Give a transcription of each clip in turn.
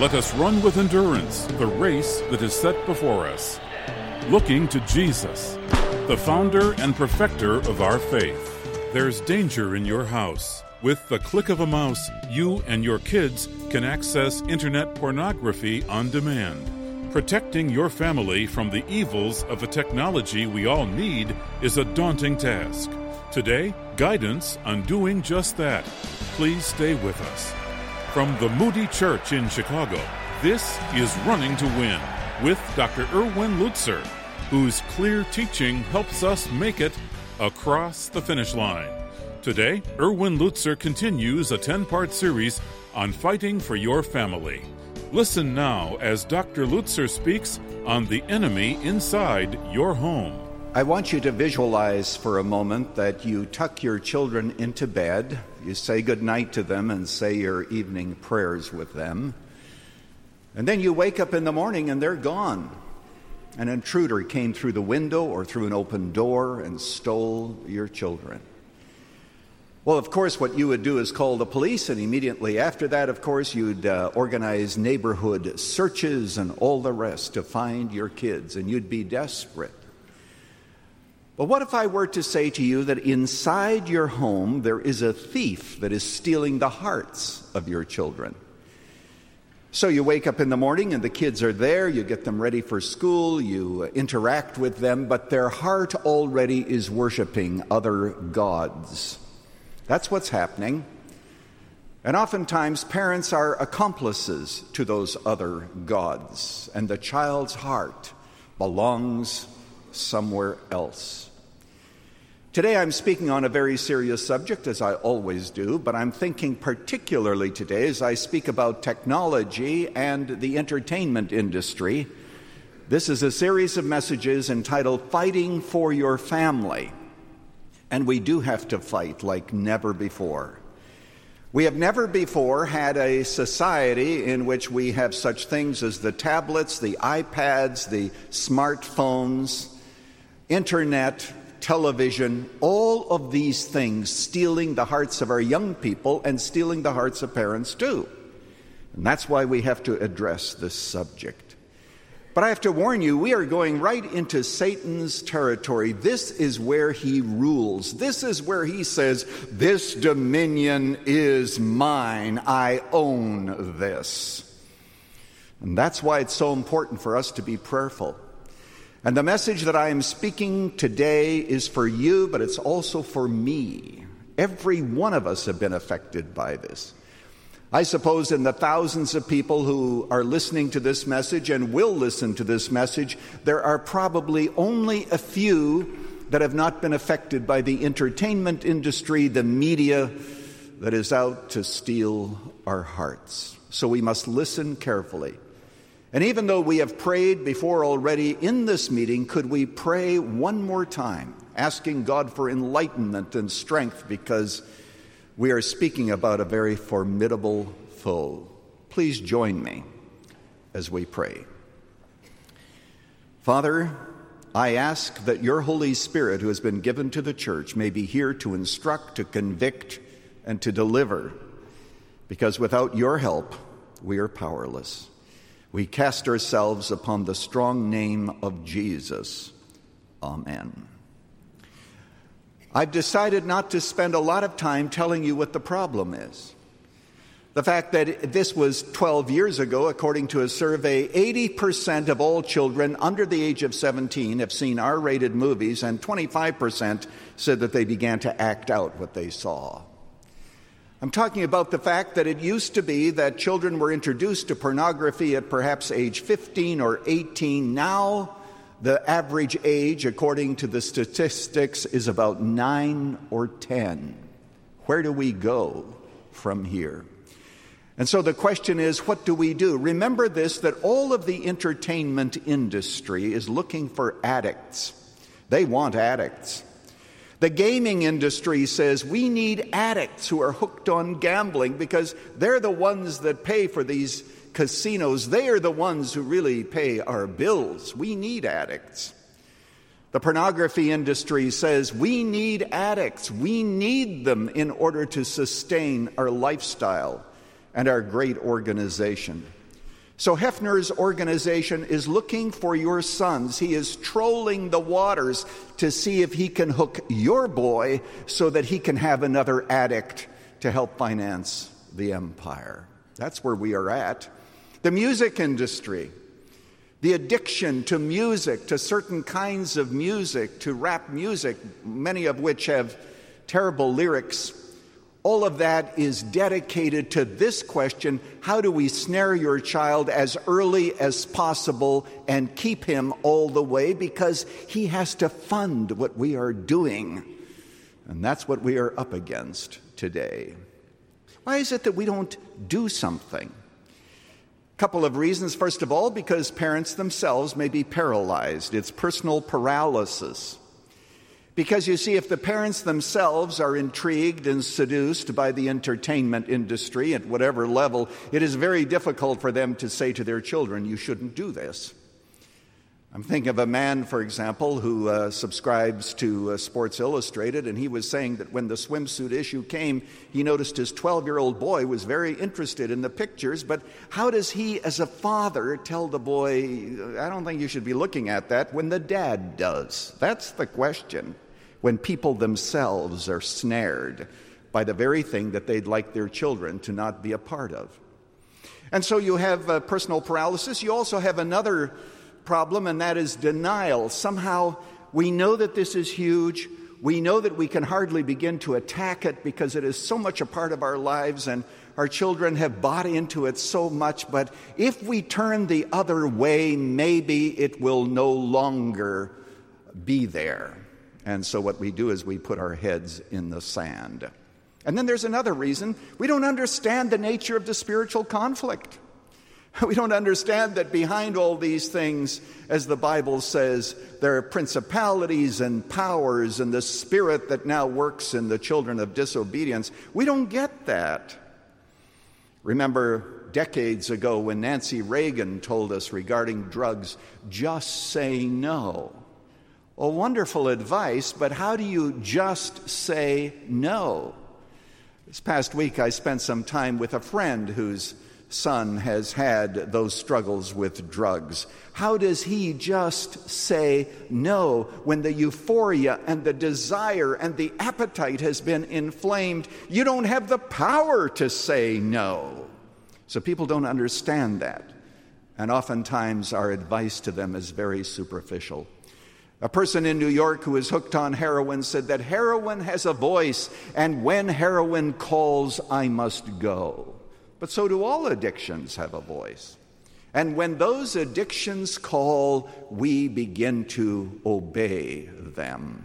Let us run with endurance the race that is set before us, looking to Jesus, the founder and perfecter of our faith. There's danger in your house. With the click of a mouse, you and your kids can access internet pornography on demand. Protecting your family from the evils of a technology we all need is a daunting task. Today, guidance on doing just that. Please stay with us. From the Moody Church in Chicago, this is Running to Win with Dr. Erwin Lutzer, whose clear teaching helps us make it across the finish line. Today, Erwin Lutzer continues a 10-part series on fighting for your family. Listen now as Dr. Lutzer speaks on the enemy inside your home. I want you to visualize for a moment that you tuck your children into bed, you say goodnight to them and say your evening prayers with them, and then you wake up in the morning and they're gone. An intruder came through the window or through an open door and stole your children. Well, of course, what you would do is call the police, and immediately after that, of course, you'd organize neighborhood searches and all the rest to find your kids, and you'd be desperate. But what if I were to say to you that inside your home there is a thief that is stealing the hearts of your children? So you wake up in the morning and the kids are there, you get them ready for school, you interact with them, but their heart already is worshiping other gods. That's what's happening. And oftentimes parents are accomplices to those other gods, and the child's heart belongs somewhere else. Today I'm speaking on a very serious subject, as I always do, but I'm thinking particularly today as I speak about technology and the entertainment industry. This is a series of messages entitled Fighting for Your Family. And we do have to fight like never before. We have never before had a society in which we have such things as the tablets, the iPads, the smartphones, internet, television, all of these things stealing the hearts of our young people and stealing the hearts of parents too. And that's why we have to address this subject. But I have to warn you, we are going right into Satan's territory. This is where he rules. This is where he says, "This dominion is mine. I own this." And that's why it's so important for us to be prayerful. And the message that I am speaking today is for you, but it's also for me. Every one of us have been affected by this. I suppose in the thousands of people who are listening to this message and will listen to this message, there are probably only a few that have not been affected by the entertainment industry, the media that is out to steal our hearts. So we must listen carefully. And even though we have prayed before already in this meeting, could we pray one more time, asking God for enlightenment and strength, because we are speaking about a very formidable foe. Please join me as we pray. Father, I ask that your Holy Spirit, who has been given to the church, may be here to instruct, to convict, and to deliver, because without your help, we are powerless. We cast ourselves upon the strong name of Jesus. Amen. I've decided not to spend a lot of time telling you what the problem is. The fact that this was 12 years ago, according to a survey, 80% of all children under the age of 17 have seen R-rated movies, and 25% said that they began to act out what they saw. I'm talking about the fact that it used to be that children were introduced to pornography at perhaps age 15 or 18. Now, the average age, according to the statistics, is about 9 or 10. Where do we go from here? And so the question is, what do we do? Remember this, that all of the entertainment industry is looking for addicts. They want addicts. The gaming industry says we need addicts who are hooked on gambling, because they're the ones that pay for these casinos. They are the ones who really pay our bills. We need addicts. The pornography industry says we need addicts. We need them in order to sustain our lifestyle and our great organization. So Hefner's organization is looking for your sons. He is trolling the waters to see if he can hook your boy so that he can have another addict to help finance the empire. That's where we are at. The music industry, the addiction to music, to certain kinds of music, to rap music, many of which have terrible lyrics, all of that is dedicated to this question: how do we snare your child as early as possible and keep him all the way, because he has to fund what we are doing. And that's what we are up against today. Why is it that we don't do something? A couple of reasons. First of all, because parents themselves may be paralyzed. It's personal paralysis. Because, you see, if the parents themselves are intrigued and seduced by the entertainment industry at whatever level, it is very difficult for them to say to their children, you shouldn't do this. I'm thinking of a man, for example, who subscribes to Sports Illustrated, and he was saying that when the swimsuit issue came, he noticed his 12-year-old boy was very interested in the pictures, but how does he, as a father, tell the boy, I don't think you should be looking at that, when the dad does? That's the question, when people themselves are snared by the very thing that they'd like their children to not be a part of. And so you have personal paralysis. You also have another problem, and that is denial. Somehow we know that this is huge. We know that we can hardly begin to attack it because it is so much a part of our lives, and our children have bought into it so much. But if we turn the other way, maybe it will no longer be there. And so what we do is we put our heads in the sand. And then there's another reason. We don't understand the nature of the spiritual conflict. We don't understand that behind all these things, as the Bible says, there are principalities and powers and the spirit that now works in the children of disobedience. We don't get that. Remember decades ago when Nancy Reagan told us regarding drugs, just say no. Well, wonderful advice, but how do you just say no? This past week I spent some time with a friend whose son has had those struggles with drugs. How does he just say no when the euphoria and the desire and the appetite has been inflamed? You don't have the power to say no. So people don't understand that. And oftentimes our advice to them is very superficial. A person in New York who is hooked on heroin said that heroin has a voice, and when heroin calls, I must go. But so do all addictions have a voice. And when those addictions call, we begin to obey them.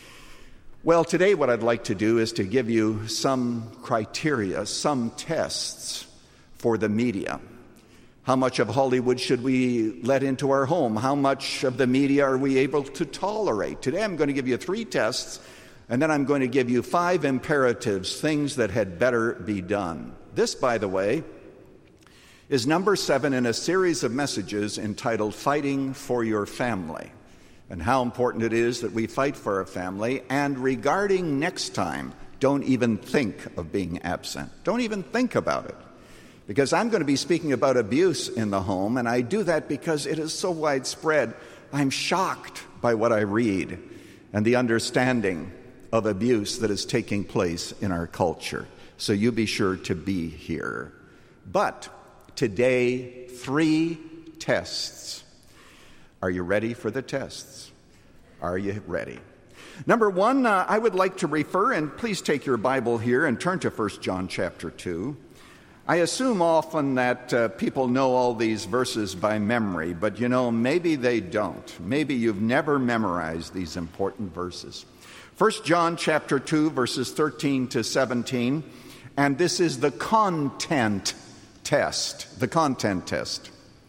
Well, today what I'd like to do is to give you some criteria, some tests for the media. How much of Hollywood should we let into our home? How much of the media are we able to tolerate? Today I'm going to give you 3 tests, and then I'm going to give you 5 imperatives, things that had better be done. This, by the way, is number 7 in a series of messages entitled Fighting for Your Family, and how important it is that we fight for our family. And regarding next time, don't even think of being absent. Don't even think about it. Because I'm going to be speaking about abuse in the home, and I do that because it is so widespread. I'm shocked by what I read and the understanding of abuse that is taking place in our culture. So you be sure to be here. But today, 3 tests. Are you ready for the tests? Are you ready? Number 1, I would like to refer, and please take your Bible here and turn to 1 John chapter 2. I assume often that people know all these verses by memory, but maybe they don't. Maybe you've never memorized these important verses. 1 John chapter 2, verses 13 to 17, and this is the content test. The content test.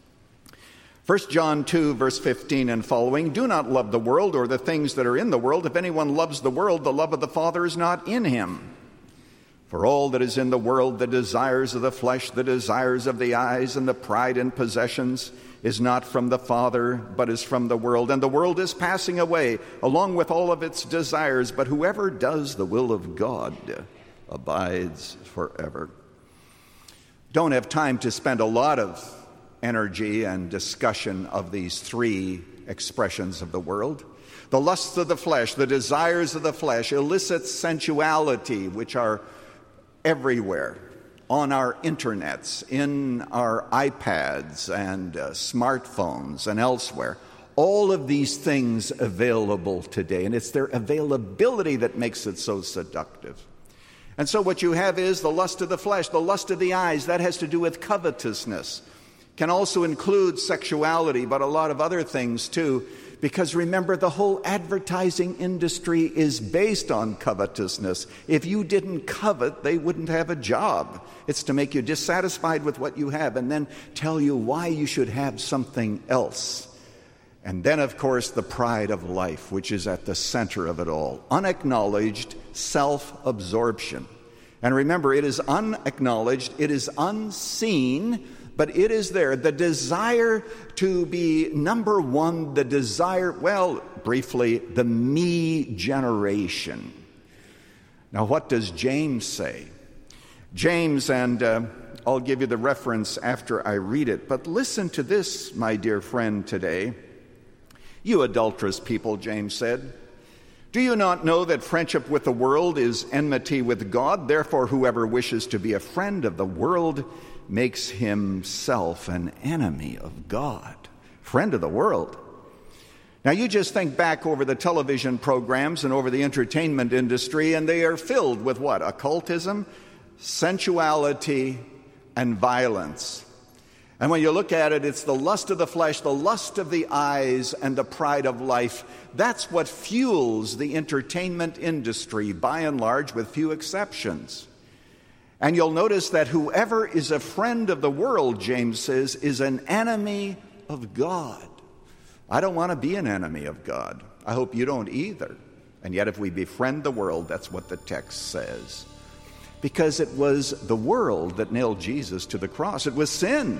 1 John 2, verse 15 and following, do not love the world or the things that are in the world. If anyone loves the world, the love of the Father is not in him. For all that is in the world, the desires of the flesh, the desires of the eyes, and the pride in possessions, is not from the Father, but is from the world. And the world is passing away, along with all of its desires, but whoever does the will of God abides forever. Don't have time to spend a lot of energy and discussion of these three expressions of the world. The lusts of the flesh, the desires of the flesh, illicit sensuality, which are everywhere, on our internets, in our iPads and smartphones and elsewhere. All of these things available today, and it's their availability that makes it so seductive. And so what you have is the lust of the flesh, the lust of the eyes. That has to do with covetousness. Can also include sexuality, but a lot of other things too. Because remember, the whole advertising industry is based on covetousness. If you didn't covet, they wouldn't have a job. It's to make you dissatisfied with what you have and then tell you why you should have something else. And then, of course, the pride of life, which is at the center of it all. Unacknowledged self-absorption. And remember, it is unacknowledged, it is unseen, but it is there. The desire to be number one, the desire, well, briefly, the me generation. Now, what does James say? James, and I'll give you the reference after I read it, but listen to this, my dear friend, today. You adulterous people, James said, do you not know that friendship with the world is enmity with God? Therefore, whoever wishes to be a friend of the world makes himself an enemy of God. Friend of the world. Now, you just think back over the television programs and over the entertainment industry, and they are filled with what? Occultism, sensuality, and violence. And when you look at it, it's the lust of the flesh, the lust of the eyes, and the pride of life. That's what fuels the entertainment industry, by and large, with few exceptions. And you'll notice that whoever is a friend of the world, James says, is an enemy of God. I don't want to be an enemy of God. I hope you don't either. And yet if we befriend the world, that's what the text says. Because it was the world that nailed Jesus to the cross. It was sin.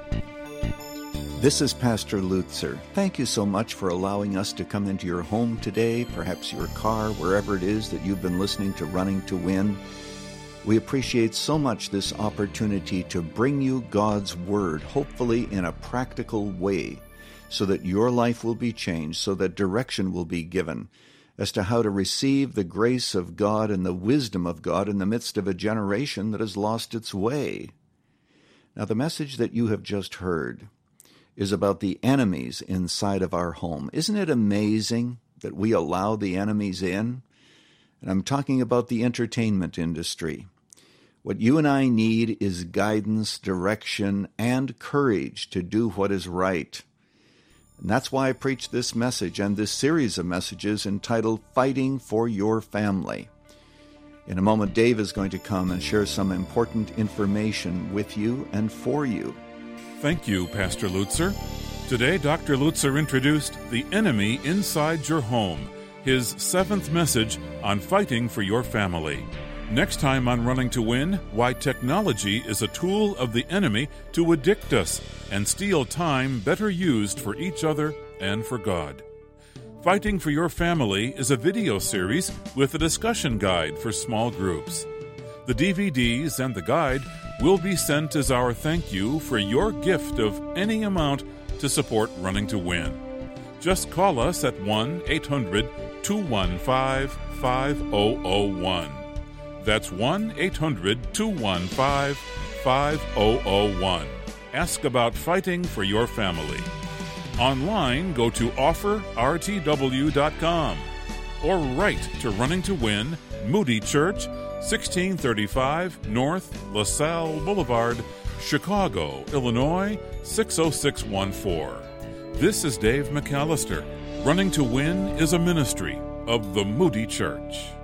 This is Pastor Lutzer. Thank you so much for allowing us to come into your home today, perhaps your car, wherever it is that you've been listening to Running to Win. We appreciate so much this opportunity to bring you God's Word, hopefully in a practical way, so that your life will be changed, so that direction will be given as to how to receive the grace of God and the wisdom of God in the midst of a generation that has lost its way. Now, the message that you have just heard is about the enemies inside of our home. Isn't it amazing that we allow the enemies in? And I'm talking about the entertainment industry. What you and I need is guidance, direction, and courage to do what is right. And that's why I preach this message and this series of messages entitled Fighting for Your Family. In a moment, Dave is going to come and share some important information with you and for you. Thank you, Pastor Lutzer. Today, Dr. Lutzer introduced The Enemy Inside Your Home, his 7th message on fighting for your family. Next time on Running to Win, why technology is a tool of the enemy to addict us and steal time better used for each other and for God. Fighting for Your Family is a video series with a discussion guide for small groups. The DVDs and the guide will be sent as our thank you for your gift of any amount to support Running to Win. Just call us at 1-800-215-5001. That's 1-800-215-5001. Ask about fighting for your family. Online, go to offerrtw.com or write to Running to Win, Moody Church, 1635 North LaSalle Boulevard, Chicago, Illinois, 60614. This is Dave McAllister. Running to Win is a ministry of the Moody Church.